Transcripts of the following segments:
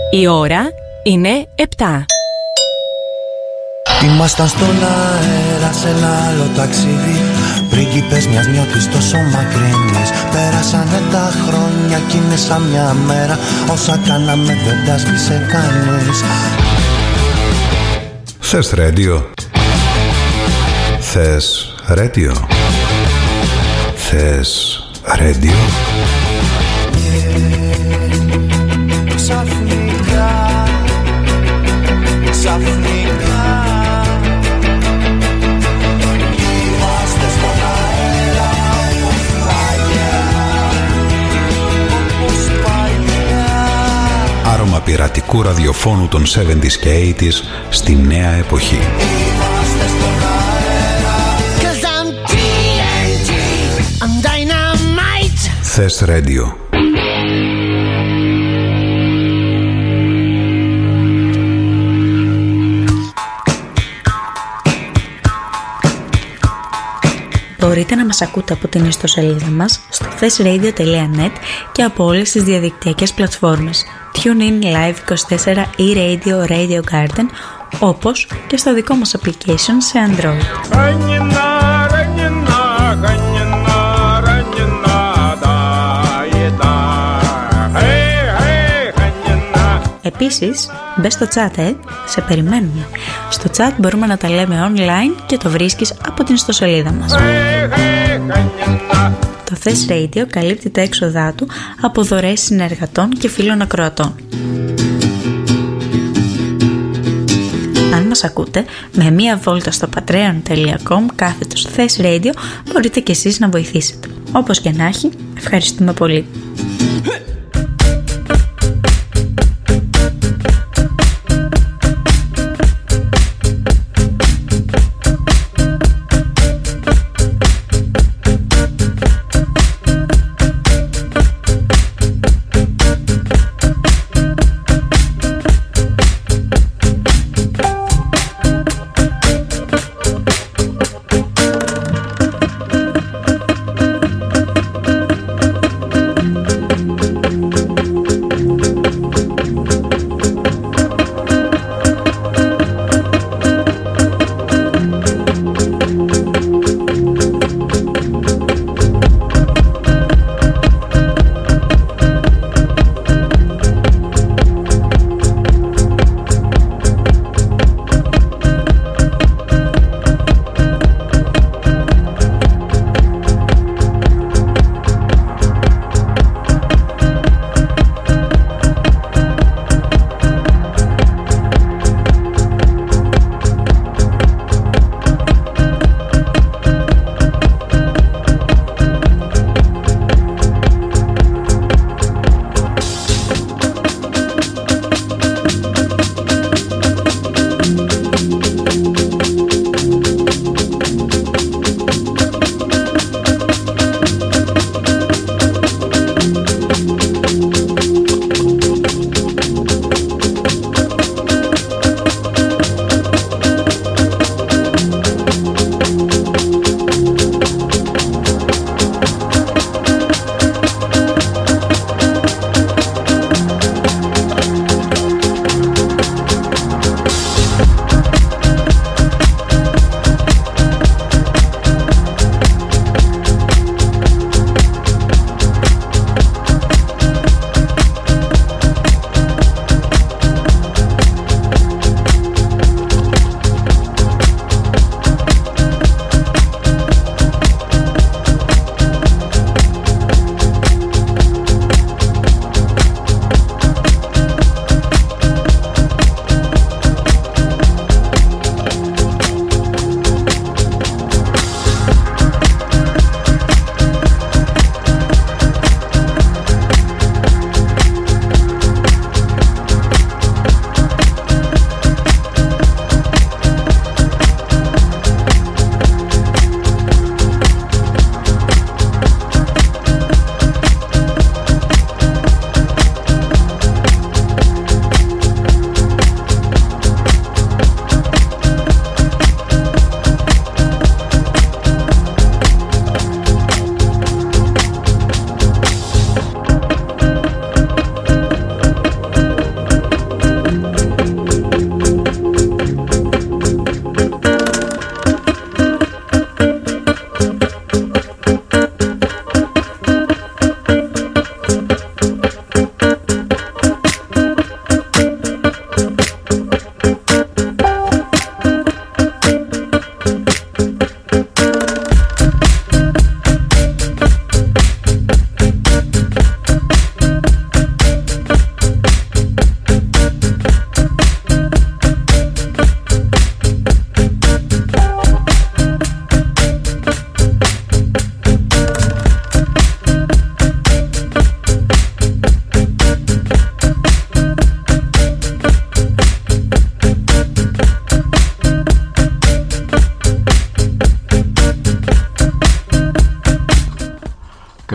Η ώρα είναι 7. Ήμασταν στον αέρα σε ένα άλλο ταξίδι, πρίγκιπες μιας νιώτης τόσο μακρινής. Πέρασανε τα χρόνια κι είναι σαν μια μέρα, όσα κάναμε δεν τα σβήσε κανείς. Θες ρέντιο? Θες ρέντιο? Θες ρέντιο? Ξαφνικά, ξαφνικά είμαστε στον αέρα όπως παλιά, όπως παλιά. Άρωμα πειρατικού ραδιοφώνου των 70s και 80s στη νέα εποχή. Είμαστε στον αέρα, 'cause I'm TNT, I'm dynamite. Θες ρέντιο? Μπορείτε να μας ακούτε από την ιστοσελίδα μας στο thesradio.net και από όλες τις διαδικτυακές πλατφόρμες TuneIn, Live24 ή Radio Garden, όπως και στο δικό μας application σε Android. Επίσης, μπες στο chat, σε περιμένουμε. Στο chat μπορούμε να τα λέμε online και το βρίσκεις από την ιστοσελίδα μας. Το Thess Radio καλύπτει τα έξοδά του από δωρεές συνεργατών και φίλων ακροατών. Αν μας ακούτε, με μία βόλτα στο patreon.com/Thess Radio μπορείτε και εσείς να βοηθήσετε. Όπως και να έχει, ευχαριστούμε πολύ.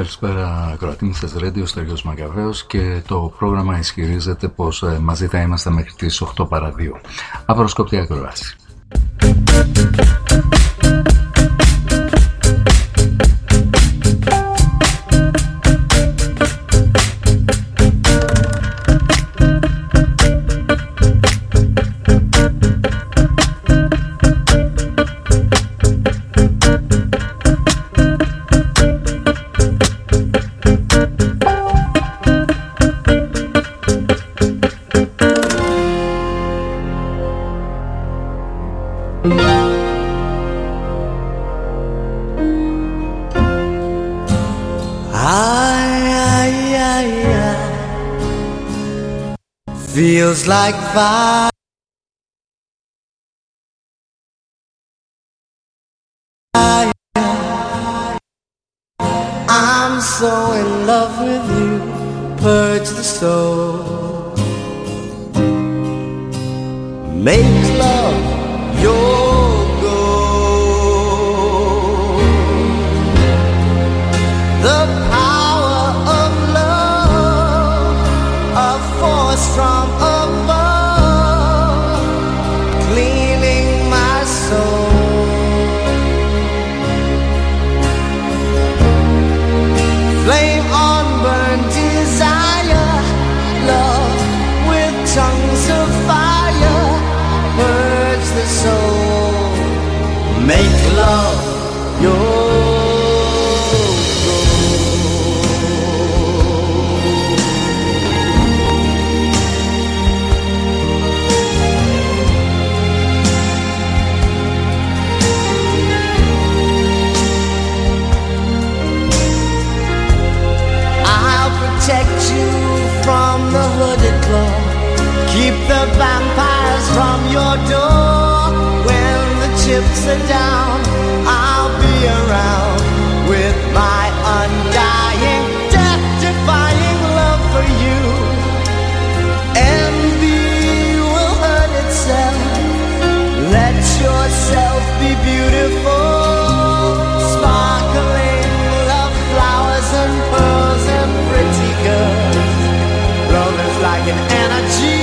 Καλησπέρα ακροατή μου, θες Radio, Στέργιος Μακαβαίος, και το πρόγραμμα ισχυρίζεται πως μαζί θα είμαστε μέχρι τις 8 παρά 2. Απροσκοπτή ακροάση. Feels like fire. I'm so in love with you. Purge the soul. Make love your goal. The power of love, a force from above, cleaning my soul. Flame on burn desire, love with tongues of fire, purge the soul, make love your protect you from the hooded claw. Keep the vampires from your door. When the chips are down, I'll be around with my undying, death-defying love for you. Envy will hurt itself. Let yourself be beautiful, sparkling love flowers and pearls and pretty girls. Love is like an energy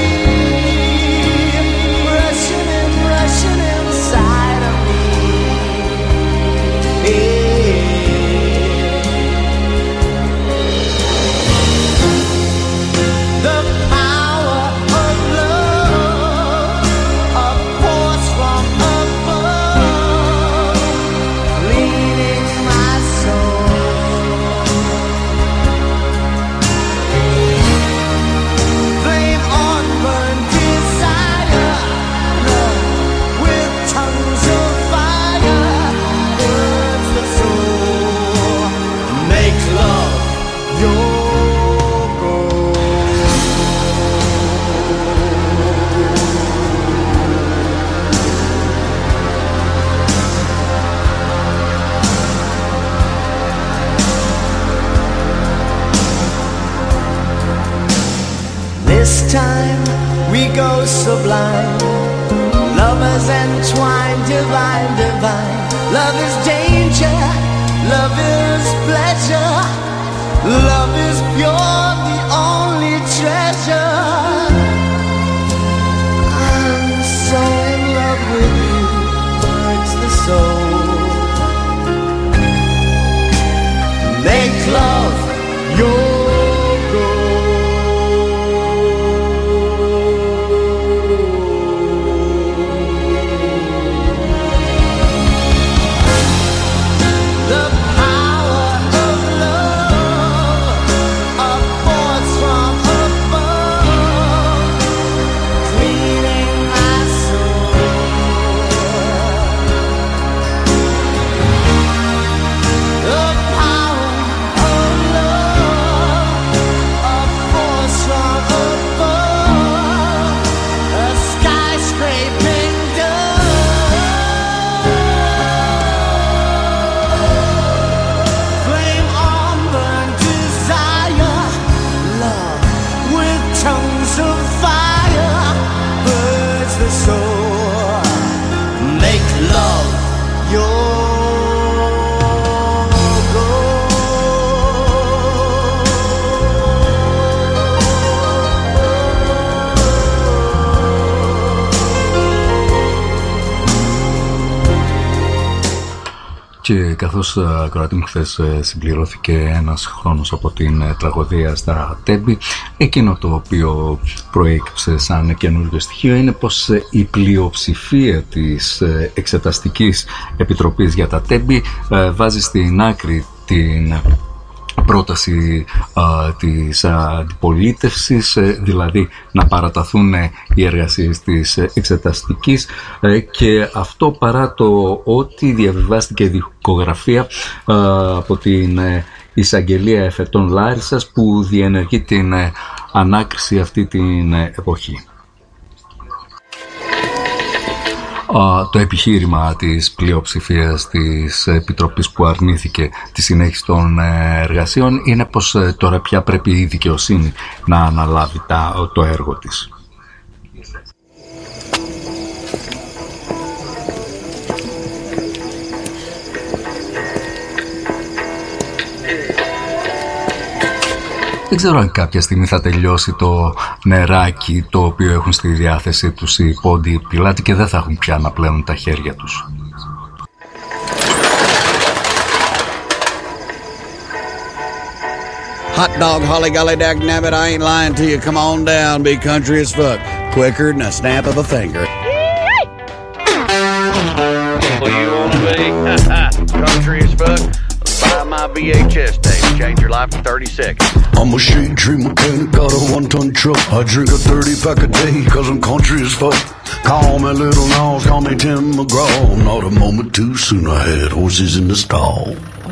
rushing inside of me. The power of love, a force from above, leading my soul. Flame on burn desire, love with tongues of fire, burns the soul, make love your goal. This time we go sublime, lovers entwined, divine, divine. Love is danger, love is pleasure, love is pure, the only treasure. I'm so in love with you, purge the soul, make love your of Και καθώς ακροατή μου χθες συμπληρώθηκε ένας χρόνος από την τραγωδία στα Τέμπη, εκείνο το οποίο προέκυψε σαν καινούργιο στοιχείο είναι πως η πλειοψηφία της Εξεταστικής Επιτροπής για τα Τέμπη βάζει στην άκρη την πρόταση της αντιπολίτευσης, δηλαδή να παραταθούν οι εργασίες της εξεταστικής, και αυτό παρά το ότι διαβιβάστηκε δικογραφία από την εισαγγελία εφετών Λάρισσας που διενεργεί την ανάκριση αυτή την εποχή. Το επιχείρημα της πλειοψηφίας της Επιτροπής που αρνήθηκε τη συνέχιση των εργασιών είναι πως τώρα πια πρέπει η δικαιοσύνη να αναλάβει το έργο της. Δεν ξέρω αν κάποια στιγμή θα τελειώσει το νεράκι το οποίο έχουν στη διάθεσή τους οι πόντιοι πιλάτοι και δεν θα έχουν πια να πλένουν τα χέρια τους. Hot dog, holly golly dag nabbit, I ain't lying to you. Come on down, be country as fuck. Quicker than a snap of a finger. Well, you wanna be country as fuck? Buy my VHS tape, change your life in 30 seconds. I'm a shade tree mechanic, got a 1-ton truck. I drink a 30-pack a day, cause I'm country as fuck. Call me Little Nas, call me Tim McGraw. Not a moment too soon, I had horses in the stall.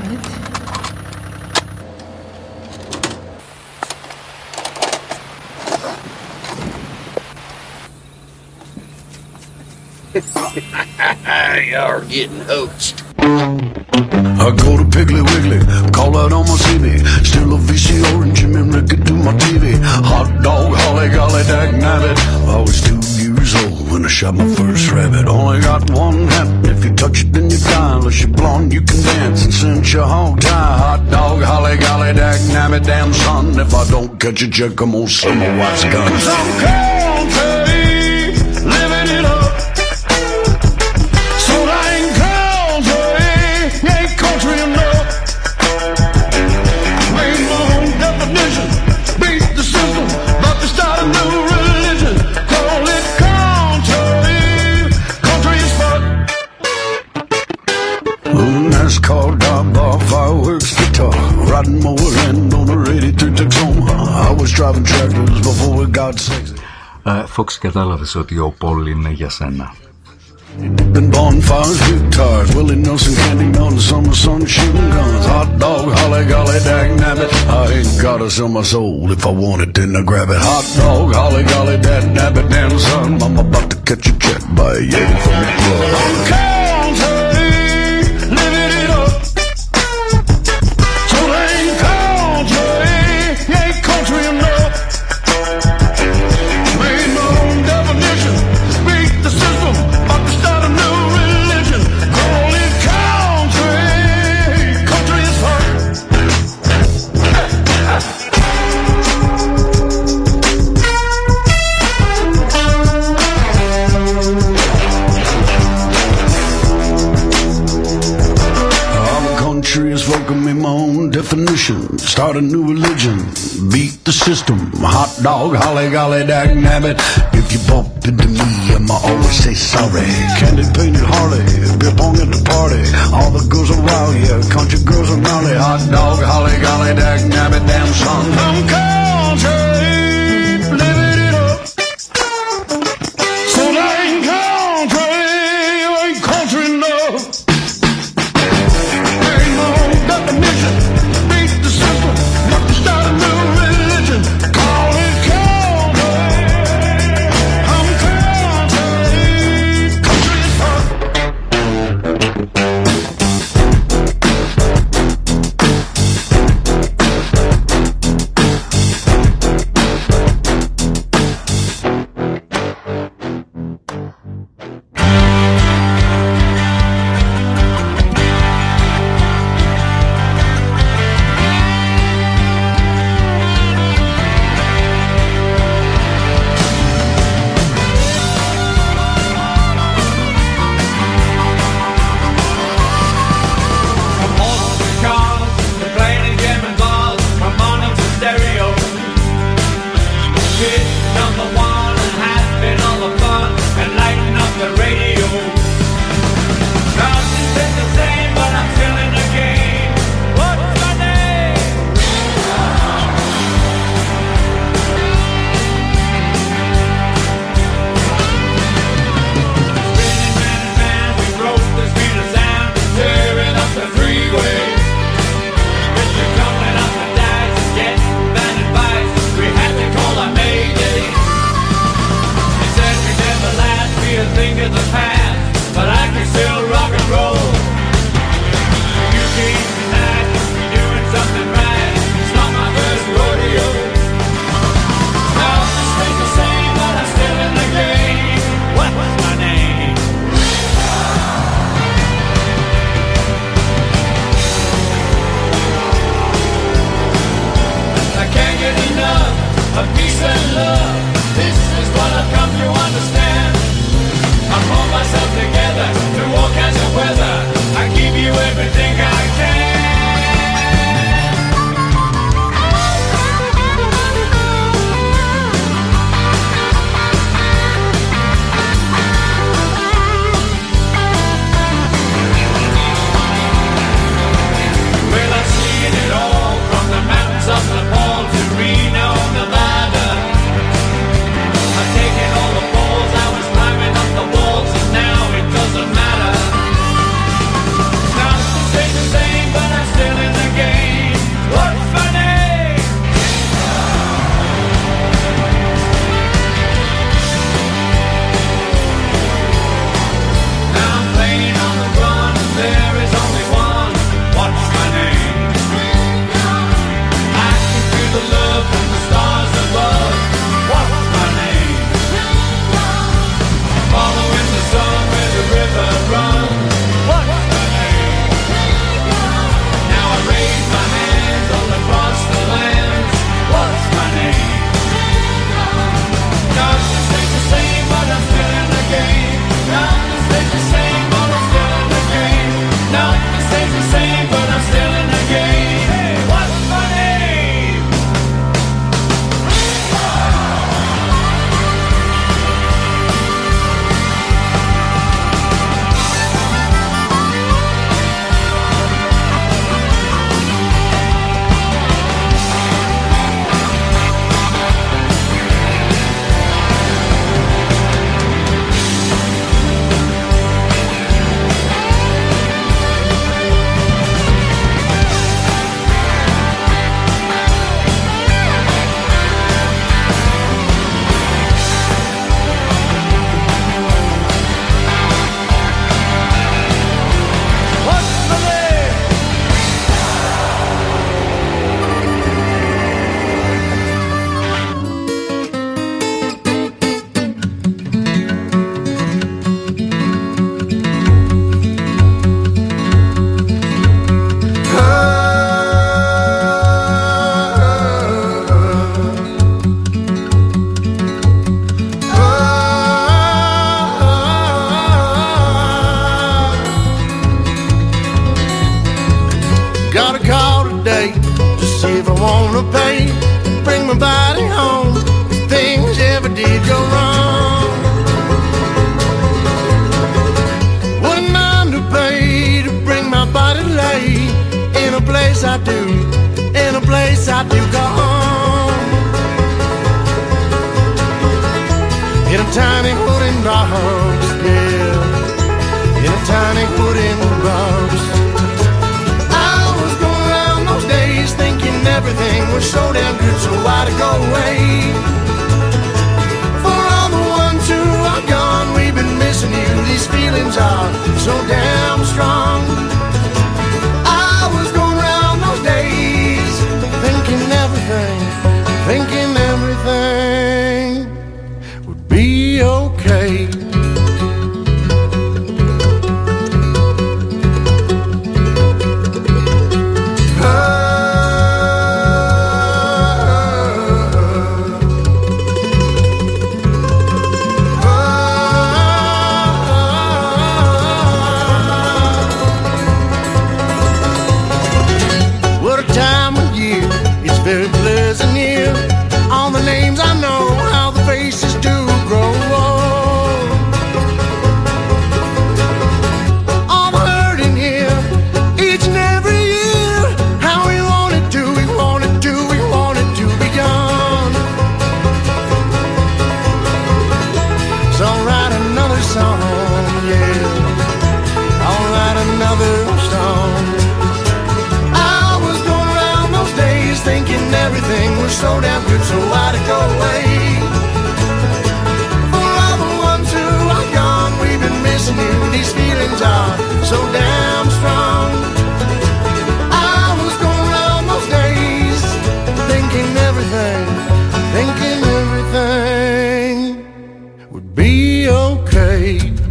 You're getting hoaxed. I go to Piggly Wiggly, call out on my CV. Still a VCR and Jimmy Rick do my TV. Hot dog, holly golly dag nabbit. I was 2 years old when I shot my first rabbit. Only got one habit, if you touch it then you die. Unless you're blonde you can dance and cinch your hog tie. Hot dog, holly golly dag nabbit. Damn son, if I don't catch a check I'm gonna sell my wife's gun. 'Cause I'm country, living it up. So I ain't country enough. Made my own definition, beat the system, about to start a new religion. Call it country, country as fuck. NASCAR, dive bar, fireworks, guitar, riding mower and on a 83 Tacoma. I was driving tractors before it got sexy. Fox, κατάλαβες ότι ο Πολ είναι για σένα. Been bonfires, guitars, Willie Nelson, candy on the summer sun, shooting guns. Hot dog, holly golly dag nabbit. I ain't gotta sell my soul, if I want it then I grab it. Hot dog, holly golly dag nabbit. Damn son, I'm about to catch a check by a Yeti from the club. I'm country, living it up. So they ain't country, you ain't country enough. Made my own definition, beat the system. Welcome me my own definition. Start a new religion. Beat the system. Hot dog, holly golly dag nabbit. If you bump into me, I'ma always say sorry. Candy painted Harley, beer pong at the party. All the girls are wild, yeah, country girls are rowdy. Hot dog, holly golly dag nabbit. Damn son, I'm country, living it up. So I ain't country, you ain't country enough. Beat the system, not to start a new religion. Call it country. I'm country, country as fuck. gonna pay to bring my body home if things ever did go wrong? Wouldn't underpay to bring my body to lay in a place I do, in a place I do go home. In a tiny wooden box, yeah, in a tiny wooden box. I was going around those days thinking everything was so damn good, so why'd it go away? For all the ones who are gone, we've been missing you. These feelings are so damn strong. I was going around those days thinking everything would be okay. Everything was so damn good, so why'd it go away? For all the ones who are gone, we've been missing you. These feelings are so damn strong. I was going around those days thinking everything would be okay.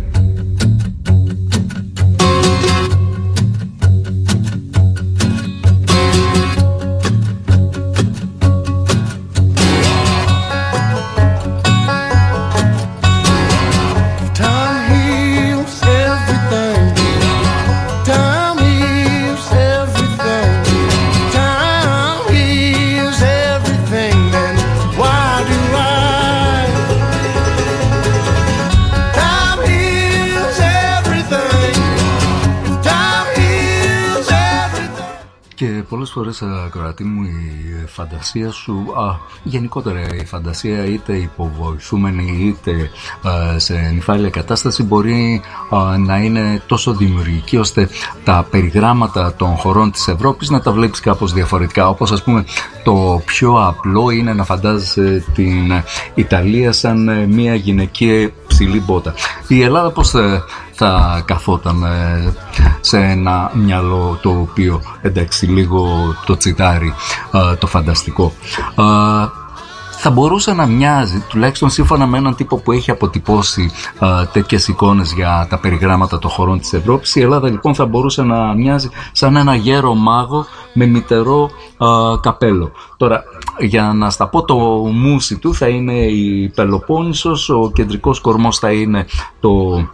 Πολλές φορές, ακροατή μου, η φαντασία σου, γενικότερα η φαντασία, είτε υποβοηθούμενη είτε σε νυφάλια κατάσταση, μπορεί να είναι τόσο δημιουργική ώστε τα περιγράμματα των χωρών της Ευρώπης να τα βλέπεις κάπως διαφορετικά. Όπως, ας πούμε, το πιο απλό είναι να φαντάζεσαι την Ιταλία σαν μια γυναικεία ψηλή μπότα. Η Ελλάδα πώς θα καθόταν σε ένα μυαλό το οποίο, εντάξει, λίγο το τσιτάρει το φανταστικό? Θα μπορούσε να μοιάζει, τουλάχιστον σύμφωνα με έναν τύπο που έχει αποτυπώσει τέτοιες εικόνες για τα περιγράμματα των χωρών της Ευρώπης, η Ελλάδα λοιπόν θα μπορούσε να μοιάζει σαν ένα γέρο μάγο με μυτερό καπέλο. Τώρα, για να στα πω, το μουσι του θα είναι η Πελοπόννησος, ο κεντρικός κορμός θα είναι το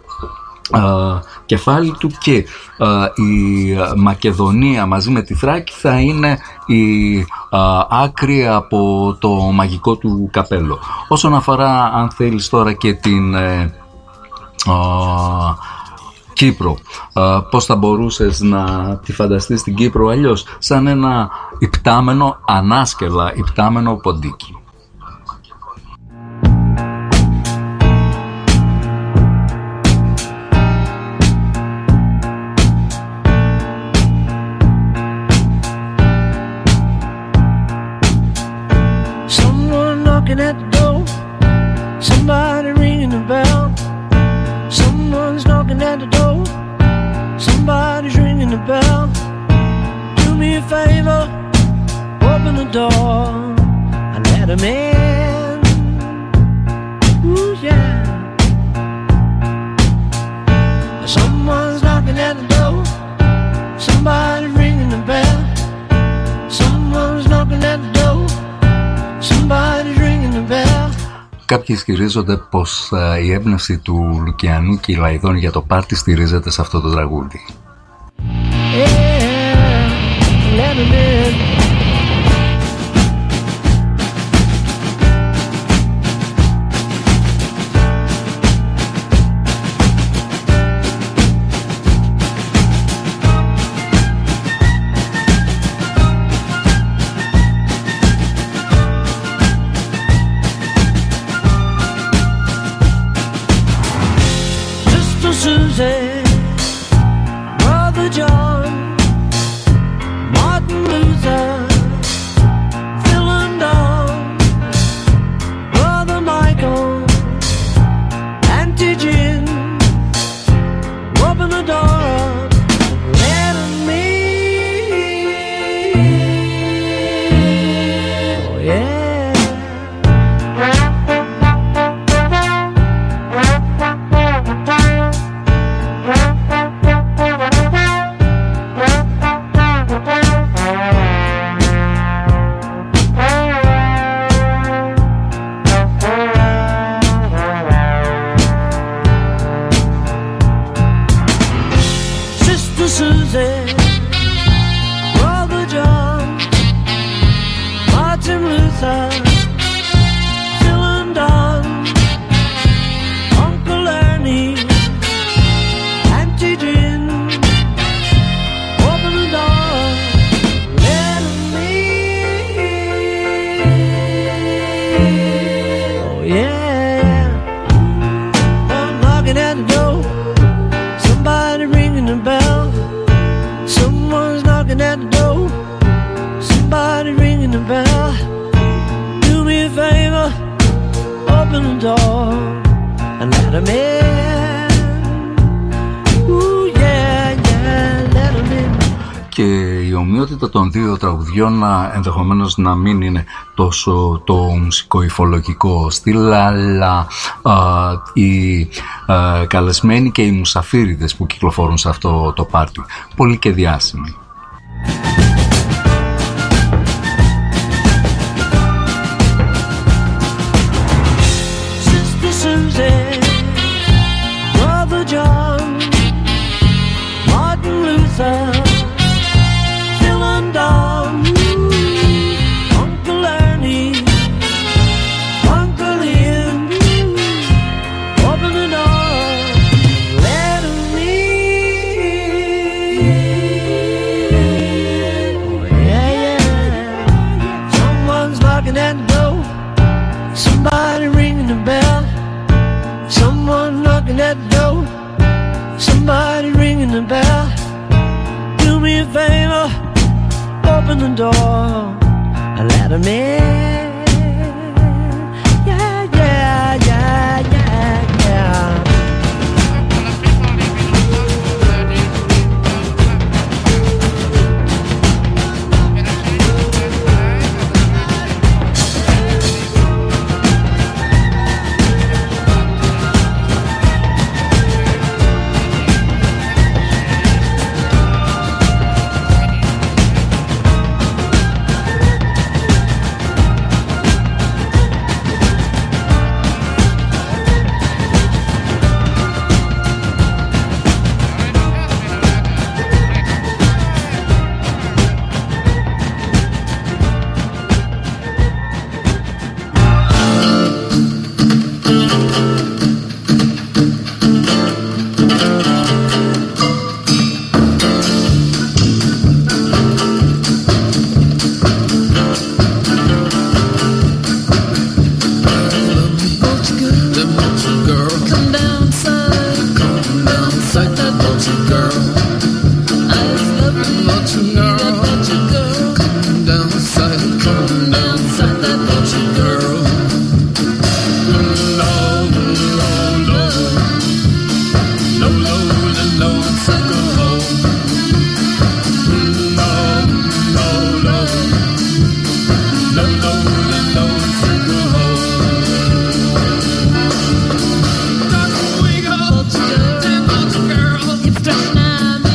κεφάλι του και η Μακεδονία μαζί με τη Θράκη θα είναι η άκρη από το μαγικό του καπέλο. Όσον αφορά, αν θέλεις τώρα, και την Κύπρο, πώς θα μπορούσες να τη φανταστείς την Κύπρο αλλιώς? Σαν ένα υπτάμενο, ανάσκελα υπτάμενο ποντίκι. At the door, somebody ringing the bell. Someone's knocking at the door, somebody's ringing the bell. Do me a favor, open the door and let him in. Ooh, yeah. Someone's knocking at the door, somebody's ringing the bell. Someone's knocking at the door, somebody's ringing the bell. Κάποιοι ισχυρίζονται πως η έμπνευση του Λουκιανού και η Λαϊδόν για το πάρτι στηρίζεται σε αυτό το τραγούδι. Yeah, let him in. Sister Susie, Brother John, Martin Luther, Phil and Don, Uncle Ernie, Auntie Jim, open the door, let 'em in. Oh yeah, I'm knocking at the door, somebody ringing the bell, someone's knocking at the door, somebody ringing the bell. Do me a favor, open the door and let 'em in. Ooh yeah, yeah, let 'em in. Και η ομοιότητα των δύο τραγουδιών ενδεχομένως να μην είναι τόσο το μουσικοϊφολογικό στυλ, αλλά οι καλεσμένοι και οι μουσαφίριδες που κυκλοφορούν σε αυτό το πάρτι, πολύ και διάσημοι. Sister Susie, Brother John, Martin Luther, Phil and Don, Uncle Ernie, Uncle Ian, open the door, let 'em in. Oh yeah, yeah, someone's knocking at the door, somebody ringing the bell, someone knocking at the door, somebody ringing the bell. Do me a favor, open the door and let 'em in. Yeah, yeah, yeah, yeah, yeah. It's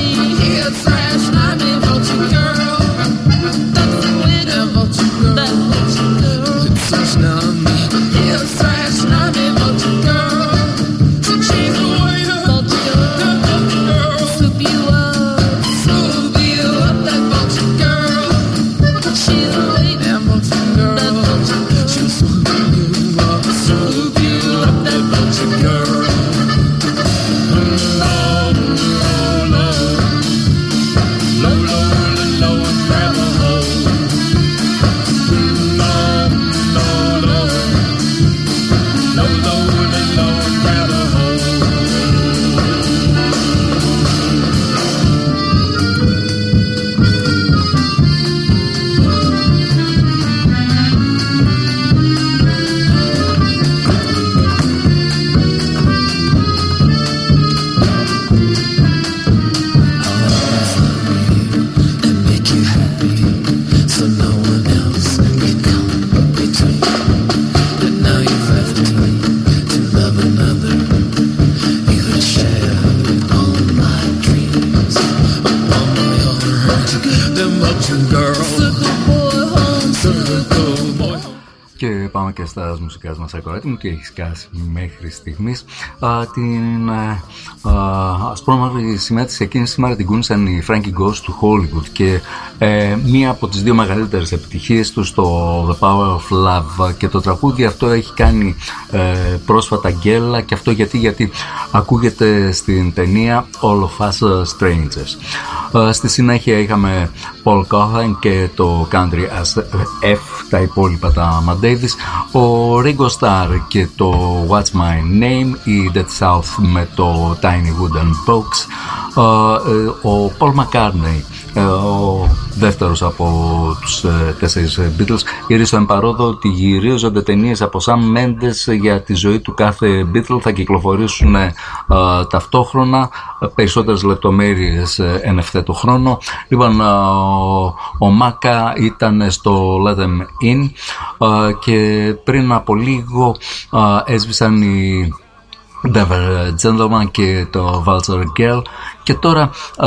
ακόμα και στα μουσικά μας, ακροάτη μου, τι έχει σκάσει μέχρι στιγμής. Την ασπρόμαυρη σημαία της εκείνη σήμερα την κούνησαν οι Frankie Goes του Hollywood και μία από τις δύο μεγαλύτερες επιτυχίες του στο The Power of Love, και το τραγούδι αυτό έχει κάνει πρόσφατα γκέλα, και αυτό γιατί ακούγεται στην ταινία All of Us Strangers. Στη συνέχεια είχαμε Paul Cohen και το Country as F, τα υπόλοιπα τα Matt Davis, ο Ringo Starr και το What's My Name, η Dead South με το Tiny Wooden Box, ο Paul McCartney, ο δεύτερος από τους 4 Beatles, γυρίζει εν παρόδο ότι γυρίζονται ταινίες από Sam Mendes για τη ζωή του κάθε Beatle, θα κυκλοφορήσουν ταυτόχρονα, περισσότερες λεπτομέρειες εν ευθέτω χρόνο. Λοιπόν, ο Μάκα ήταν στο Let Them In και πριν από λίγο έσβησαν οι Never Gentleman και το Vulture Girl, και τώρα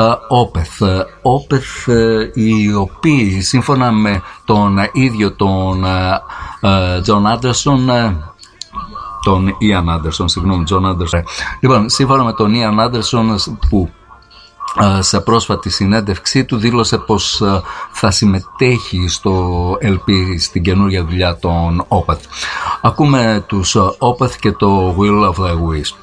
Opeth, οι οποίοι σύμφωνα με τον ίδιο τον John Anderson, τον Ian Anderson, συγγνώμη, John Anderson. Λοιπόν, σύμφωνα με τον Ian Anderson, που σε πρόσφατη συνέντευξή του δήλωσε πως θα συμμετέχει στο LP, στην καινούργια δουλειά των Opeth. Ακούμε τους Opeth και το Will of the Wisp.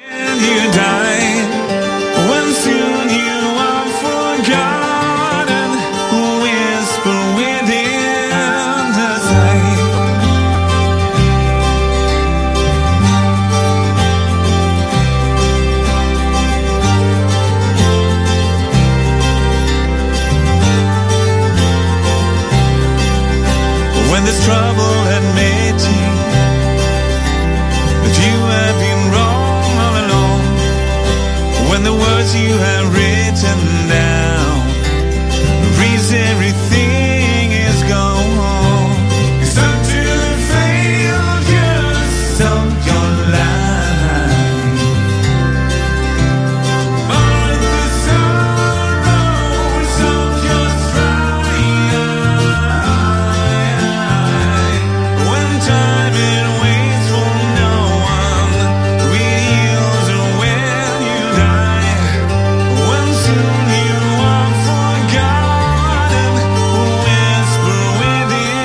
Trouble had made you, but you have been wrong all along. When the words you have written down reads everything is gone. It's up to the failures of your life, all the sorrows of your strife. Time it waits for no one, reveals when you die, when soon you are forgotten, whisper within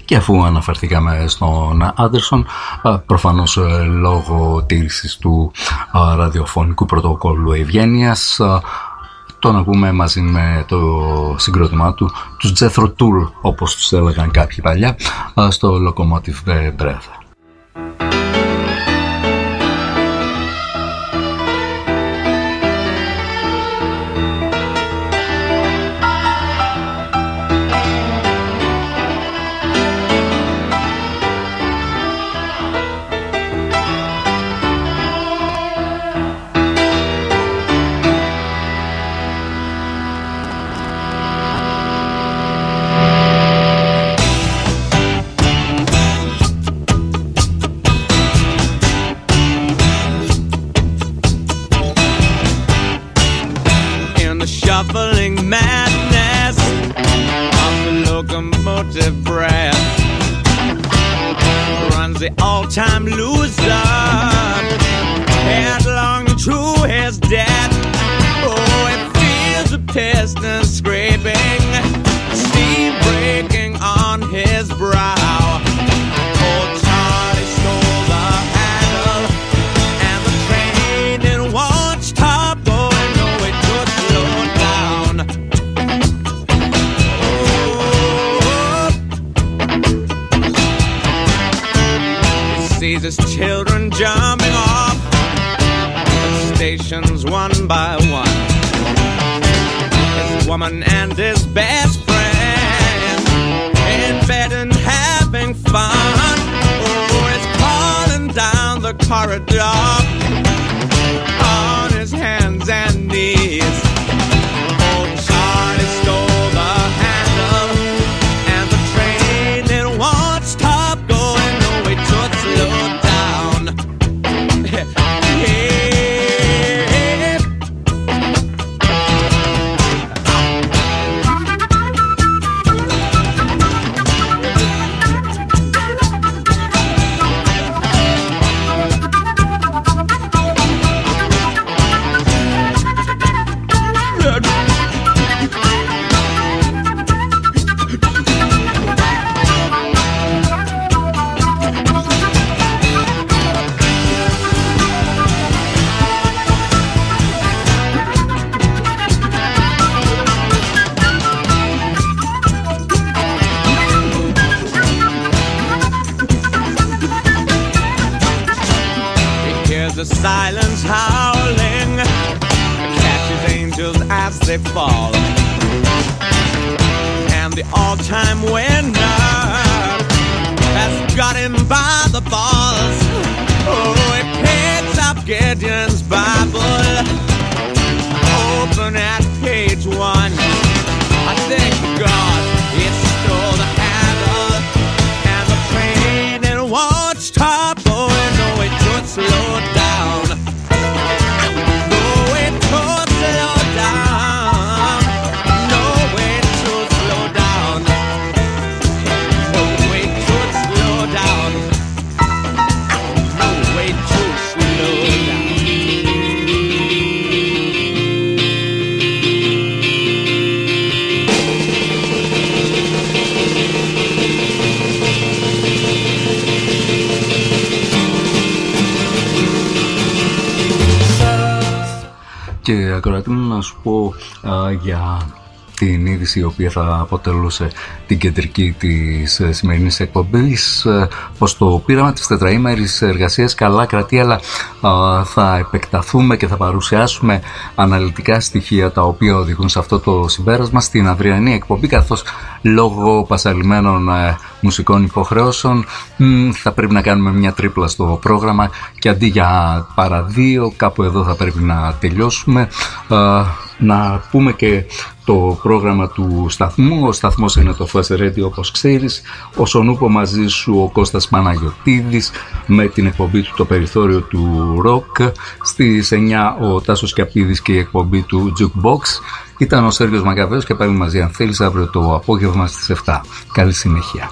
Και αφού αναφερθήκαμε στον Άντερσον, προφανώς λόγω τήρησης του ραδιοφωνικού πρωτοκόλλου ευγένειας, τον ακούμε μαζί με το συγκρότημά του, τους Jethro Tull, όπως τους έλεγαν κάποιοι παλιά, στο Locomotive Breath. All-time loser, headlong to his death. Oh, it feels a piston scraping, steam breaking on his brow. Old Charlie stole the handle, and the train didn't want to stop going. No, it could slow down. Sees his children jumping off the stations one by one. His woman and his best friend in bed and having fun. Oh, he's calling down the corridor on his hands and knees. Old Charlie stole the handle, and the train didn't want to stop going. No, it could slow down. The silence howling catches angels as they fall, and the all-time winner has got him by the balls. Oh, he picks up Gideon's Bible, open at page 1. I thank God he stole the handle, and the train didn't want to stop going. No, it could slow down. Και ακροατή μου, να σου πω για την είδηση η οποία θα αποτελούσε την κεντρική της σημερινής εκπομπής, πως το πείραμα της τετραήμερης εργασίας καλά κρατεί, αλλά θα επεκταθούμε και θα παρουσιάσουμε αναλυτικά στοιχεία τα οποία οδηγούν σε αυτό το συμπέρασμα στην αυριανή εκπομπή, καθώς λόγω πασαλημένων μουσικών υποχρεώσεων θα πρέπει να κάνουμε μια τρίπλα στο πρόγραμμα και αντί για παρά δύο κάπου εδώ θα πρέπει να τελειώσουμε. Να πούμε και το πρόγραμμα του σταθμού. Ο σταθμός είναι το Flash Radio, όπως ξέρεις. Ο Σονούπο μαζί σου ο Κώστας Παναγιωτίδης με την εκπομπή του Το Περιθώριο του Rock. Στις 9 ο Τάσος Κιαπίδης και η εκπομπή του Jukebox. Ήταν ο Σέργιος Μακαβέος και πάλι μαζί αν θέλεις αύριο το απόγευμα στις 7. Καλή συνέχεια.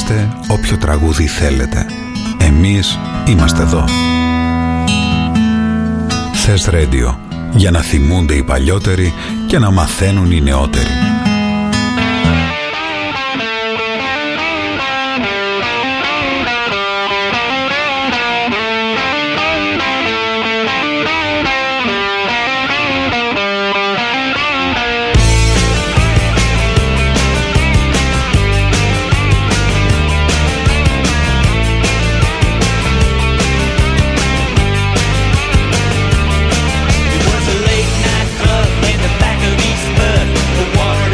Ζητήστε όποιο τραγούδι θέλετε. Εμείς είμαστε εδώ. Θες Radio, για να θυμούνται οι παλιότεροι και να μαθαίνουν οι νεότεροι. Water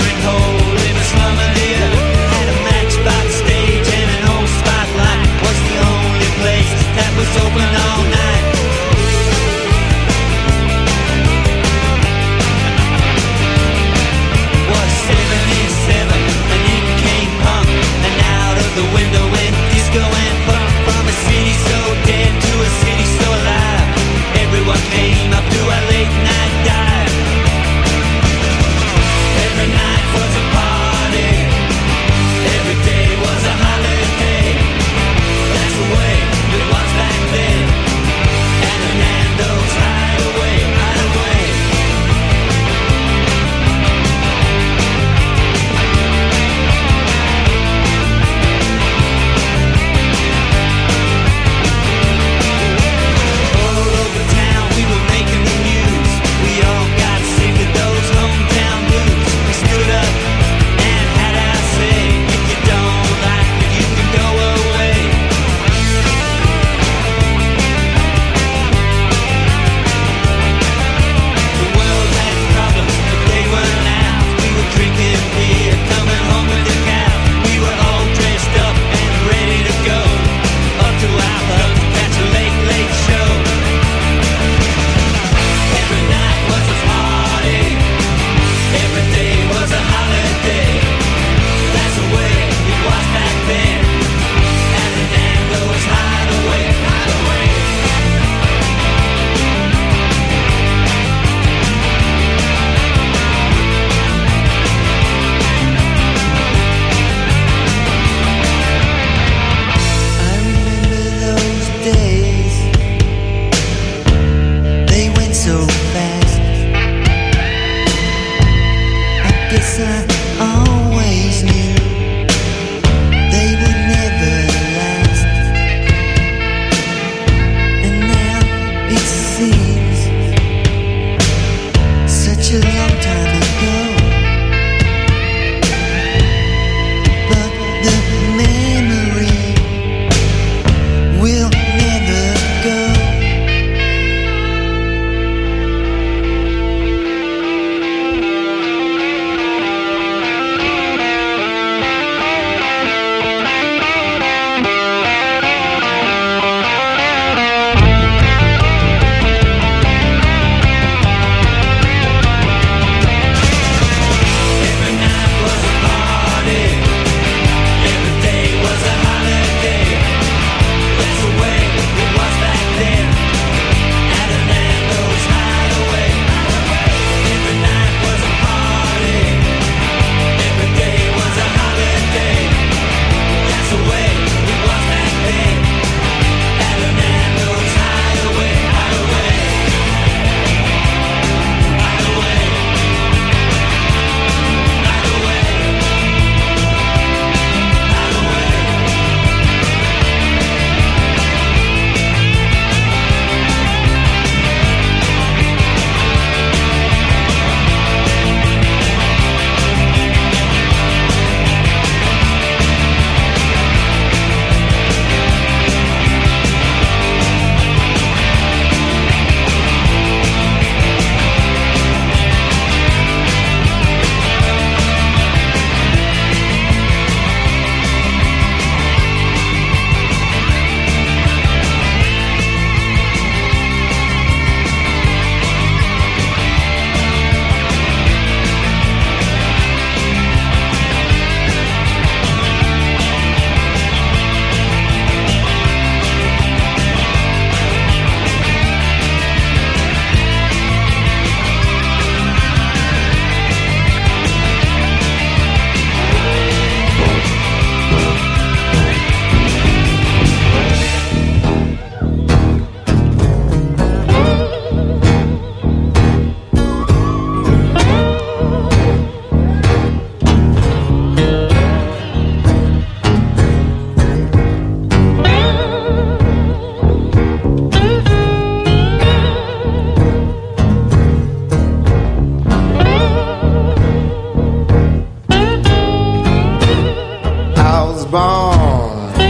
born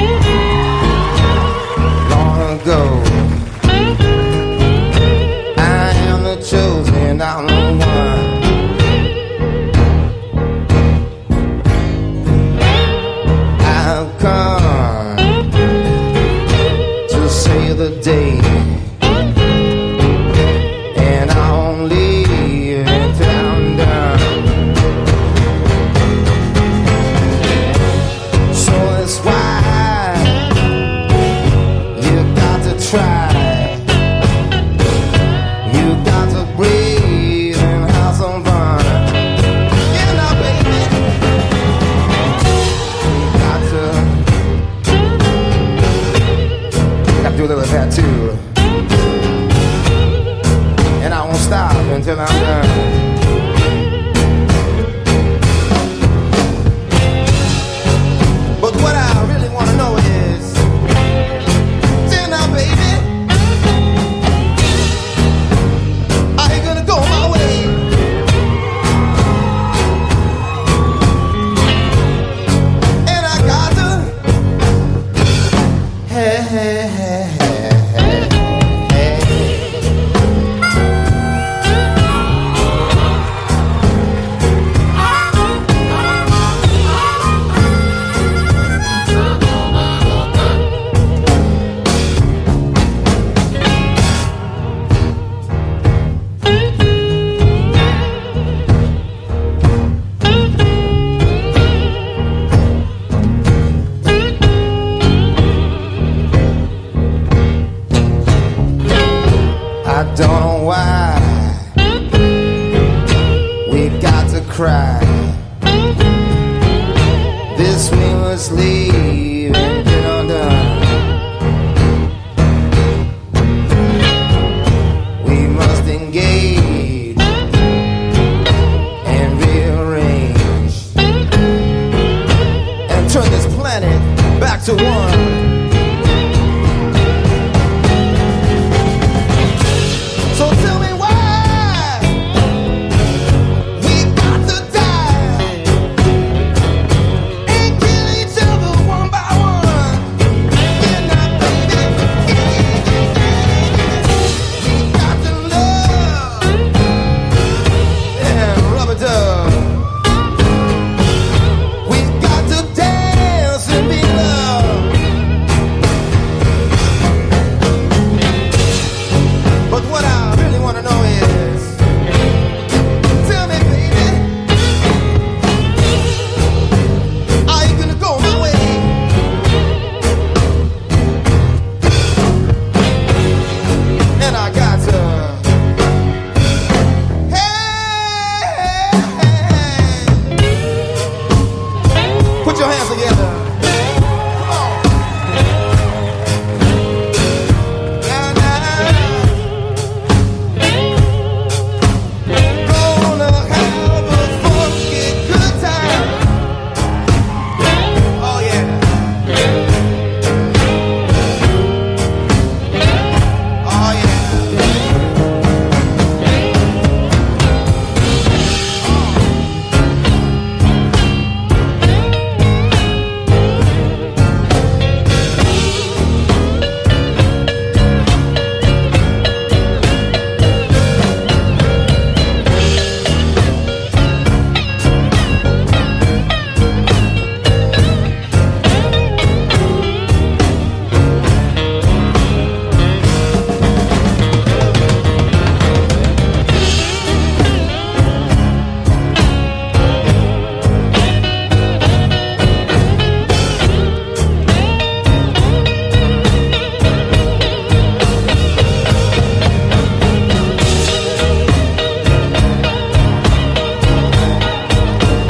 long ago. I am the chosen, I'm the one. I've come to save the day, and I won't leave until I'm done. So that's why you got to try, you got to breathe and have some fun. You know, baby, you got to do a little of that too. And I won't stop until I'm done. But what I really want to know is, tell now, baby, are you gonna go my way? And I got to, hey, hey, hey, hey, hey, hey. I don't know why we got to cry. This we must leave and get undone. We must engage and rearrange and turn this planet back to one.